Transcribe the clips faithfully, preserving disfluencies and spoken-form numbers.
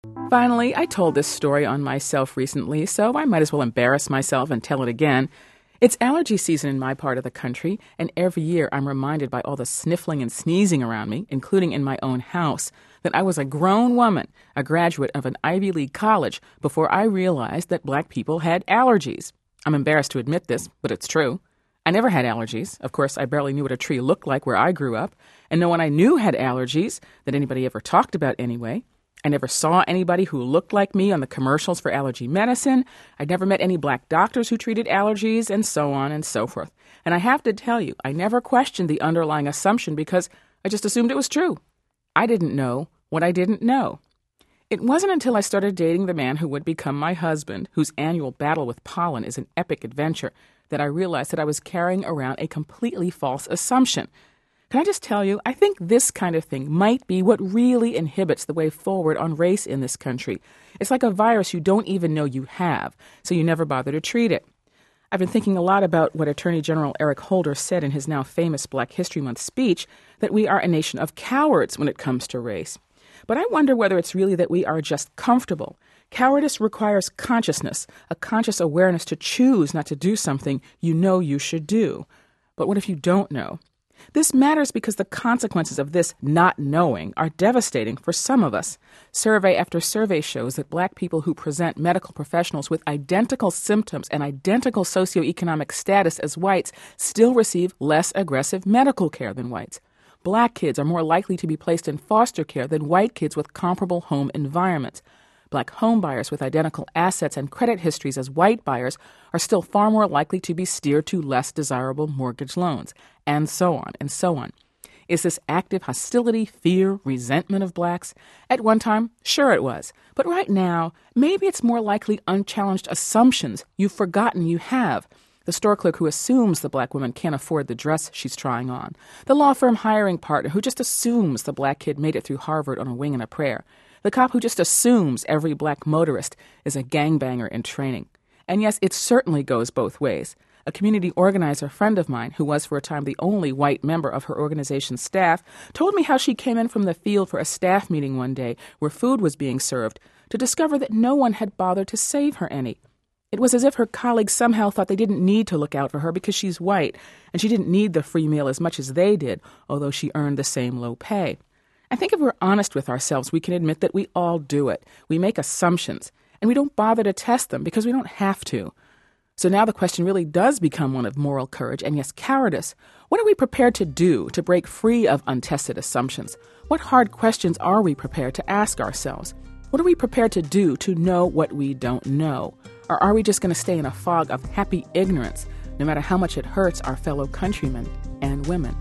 Finally, I told this story on myself recently, so I might as well embarrass myself and tell it again. It's allergy season in my part of the country, and every year I'm reminded by all the sniffling and sneezing around me, including in my own house, that I was a grown woman, a graduate of an Ivy League college, before I realized that black people had allergies. I'm embarrassed to admit this, but it's true. I never had allergies. Of course, I barely knew what a tree looked like where I grew up, and no one I knew had allergies, that anybody ever talked about anyway. I never saw anybody who looked like me on the commercials for allergy medicine. I'd never met any black doctors who treated allergies, and so on and so forth. And I have to tell you, I never questioned the underlying assumption because I just assumed it was true. I didn't know what I didn't know. It wasn't until I started dating the man who would become my husband, whose annual battle with pollen is an epic adventure, that I realized that I was carrying around a completely false assumption. Can I just tell you, I think this kind of thing might be what really inhibits the way forward on race in this country. It's like a virus you don't even know you have, so you never bother to treat it. I've been thinking a lot about what Attorney General Eric Holder said in his now famous Black History Month speech, that we are a nation of cowards when it comes to race. But I wonder whether it's really that we are just comfortable. Cowardice requires consciousness, a conscious awareness to choose not to do something you know you should do. But what if you don't know? This matters because the consequences of this not knowing are devastating for some of us. Survey after survey shows that black people who present medical professionals with identical symptoms and identical socioeconomic status as whites still receive less aggressive medical care than whites. Black kids are more likely to be placed in foster care than white kids with comparable home environments. Black home buyers with identical assets and credit histories as white buyers are still far more likely to be steered to less desirable mortgage loans, and so on and so on. Is this active hostility, fear, resentment of blacks? At one time, sure it was. But right now, maybe it's more likely unchallenged assumptions you've forgotten you have. The store clerk who assumes the black woman can't afford the dress she's trying on. The law firm hiring partner who just assumes the black kid made it through Harvard on a wing and a prayer. The cop who just assumes every black motorist is a gangbanger in training. And yes, it certainly goes both ways. A community organizer friend of mine, who was for a time the only white member of her organization's staff, told me how she came in from the field for a staff meeting one day where food was being served to discover that no one had bothered to save her any. It was as if her colleagues somehow thought they didn't need to look out for her because she's white, and she didn't need the free meal as much as they did, although she earned the same low pay. I think if we're honest with ourselves, we can admit that we all do it. We make assumptions, and we don't bother to test them because we don't have to. So now the question really does become one of moral courage and, yes, cowardice. What are we prepared to do to break free of untested assumptions? What hard questions are we prepared to ask ourselves? What are we prepared to do to know what we don't know? Or are we just going to stay in a fog of happy ignorance, no matter how much it hurts our fellow countrymen and women?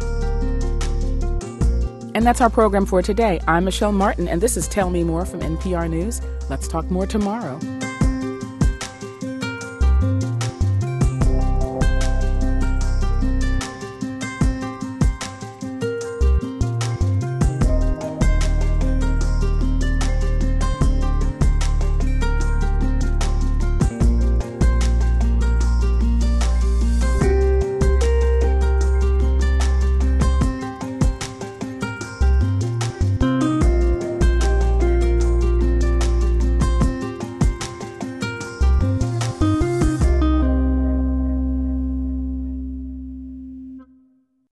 And that's our program for today. I'm Michelle Martin, and this is Tell Me More from N P R News. Let's talk more tomorrow.